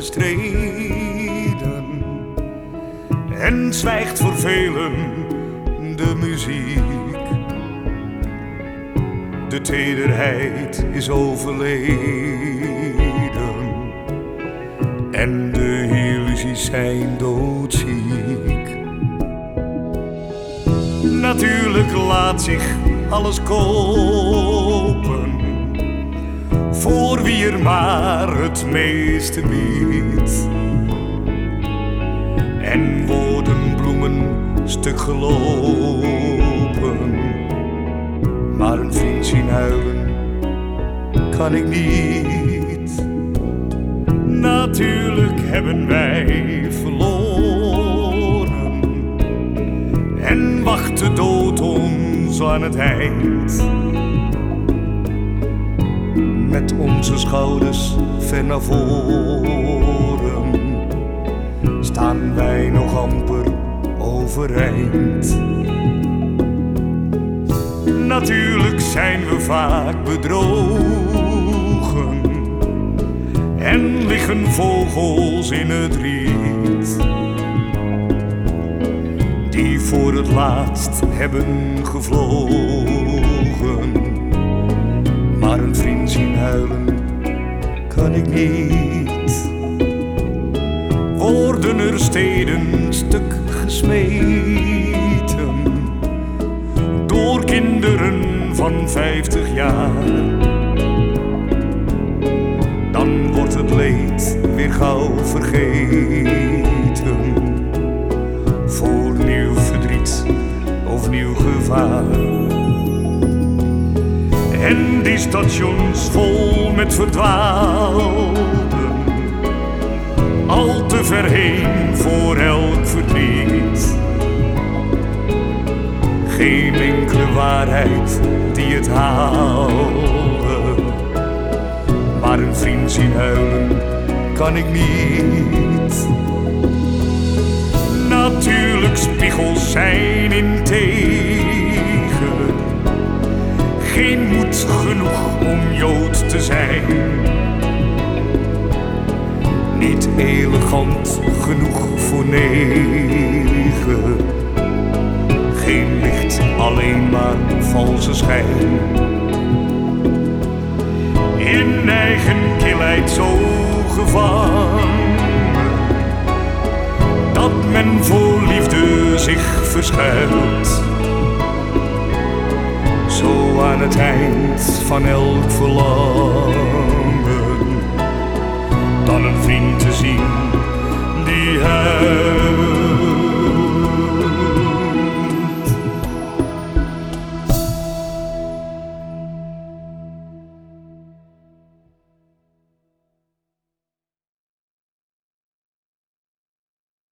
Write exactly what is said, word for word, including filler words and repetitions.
gestreden en zwijgt voor velen de muziek. De tederheid is overleden en de illusies zijn doodziek. Natuurlijk laat zich alles kopen voor wie er maar het meeste biedt. En worden bloemen stuk gelopen, maar een vriend zien huilen kan ik niet. Natuurlijk hebben wij verloren en wacht de dood ons aan het eind. Met onze schouders ver naar voren staan wij nog amper overeind. Natuurlijk zijn we vaak bedrogen en liggen vogels in het riet die voor het laatst hebben gevlogen. Maar een vriend zien huilen kan ik niet. Worden er steden stuk gesmeten door kinderen van vijftig jaar, dan wordt het leed weer gauw vergeten voor nieuw verdriet of nieuw gevaar. En die stations vol met verdwaalden, al te ver heen voor elk verdriet. Geen enkele waarheid die het haalde, maar een vriend zien huilen kan ik niet. Natuurlijk spiegels zijn integer, geen moed genoeg om Jood te zijn, niet elegant genoeg voor negen, geen licht, alleen maar valse schijn. In eigen kilheid zo gevangen dat men voor liefde zich verschuilt. Zo aan het eind van elk verlangen dan een vriend te zien die huilt.